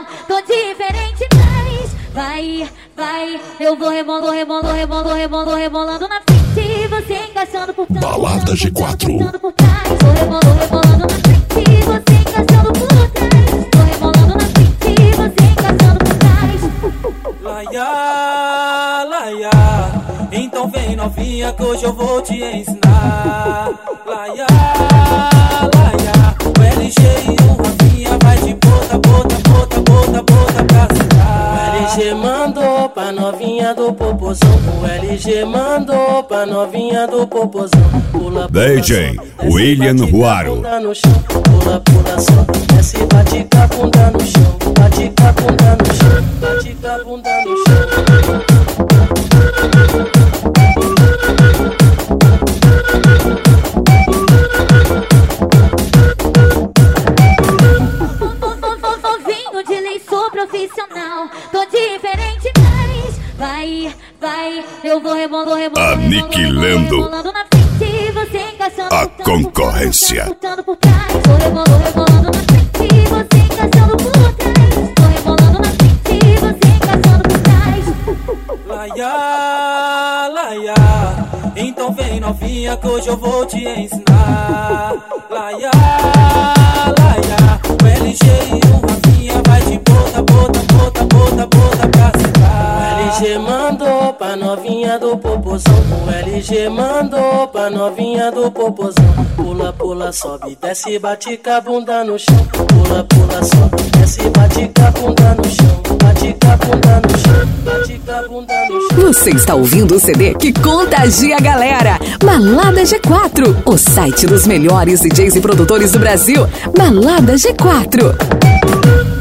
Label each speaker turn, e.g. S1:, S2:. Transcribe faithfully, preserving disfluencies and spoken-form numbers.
S1: tô diferente, mas vai, vai. Eu vou rebolando, rebolando, rebolando, rebolando, rebolando na frente, você encaixando por trás.
S2: Balada G quatro.
S1: Por trás. Tô rebolando, rebolando na frente, você encaixando por trás. Tô rebolando na frente, você encaixando por trás.
S3: Laia, laia, então vem novinha que hoje eu vou te ensinar. Laia, laia, o L G e o Rafinha vai de bota, bota, bota, bota, bota pra sentar. O L G mandou pra novinha do popozão. O L G mandou pra novinha do popozão. Pula, pula,
S2: D J William Ruaro.
S3: Pula, pula só, desce, bate com a bunda no chão. Bate com a bunda no chão, bate com a bunda no chão.
S1: Novinho de lei, sou profissional, tô diferente, mas vai, vai. Eu vou rebolando, rebolando,
S2: aniquilando
S1: rebolando na frente, você encaixando
S2: a concorrência.
S1: Por trás. Tô rebolando, rebolando na frente, você encaixando por trás. Tô rebolando na frente, você encaixando por trás.
S3: Laia, laia, então vem novinha que hoje eu vou te ensinar. Laia, laia, o L G e o Rafinha vai de bota, bota, bota, bota, bota pra sentar. O L G mandou pra novinha do popozão. O L G mandou pra novinha do popozão. Pula, pula, sobe, desce, bate com a bunda no chão. Pula, pula, sobe, desce, bate com a bunda no chão. Bate com a bunda no chão, bate com a bunda no chão.
S4: Você está ouvindo o C D que contagia a galera. Balada G quatro, o site dos melhores D Js e produtores do Brasil. Balada G quatro.